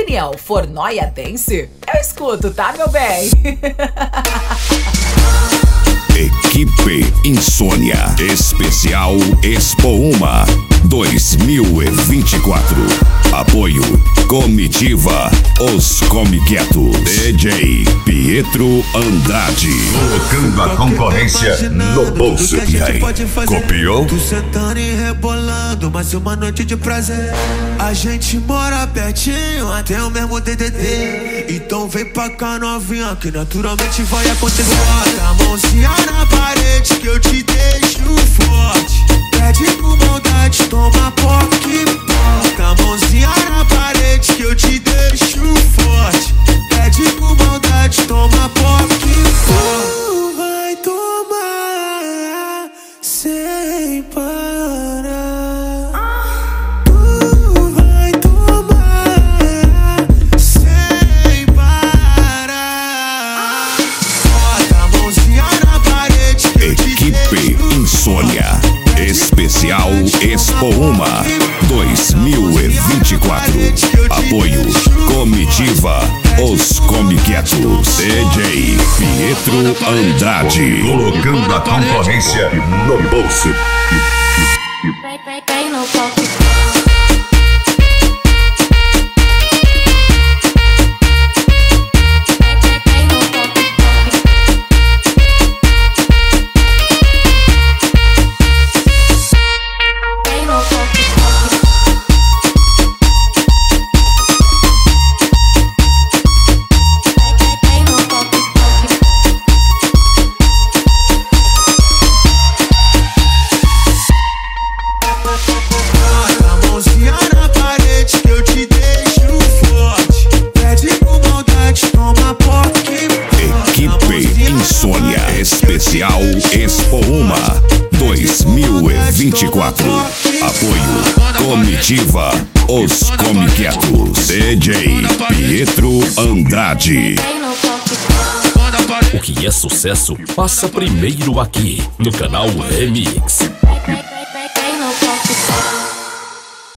opinião for noiadense, eu escuto, tá, meu bem? Equipe Insônia Especial Expo Uma 2024. Apoio Comitiva Os Comiquetos. DJ Pietro Andrade. Colocando a concorrência no bolso. E aí, copiou? Tu sentando e rebolando, mas uma noite de prazer. A gente mora pertinho, até o mesmo DDD. Então vem pra cá novinha, que naturalmente vai acontecer. Bota a mãozinha na parede que eu te deixo forte. Pede com maldade, toma POC. Bota a mãozinha na parede que eu te deixo forte. Pede com maldade, toma POC. Tu vai tomar sem parar. Tu vai tomar sem parar. Bota a mãozinha na parede que eu te Equipe Insônia Especial Expo Uma 2024. Apoio Comitiva Os Comiquetos. DJ Pietro Andrade. Colocando a concorrência no bolso. Vem no palco. Insônia Especial Expo Uma 2024. Apoio Comitiva Os Comiquetos. DJ Pietro Andrade. O que é sucesso passa primeiro aqui no canal Remix.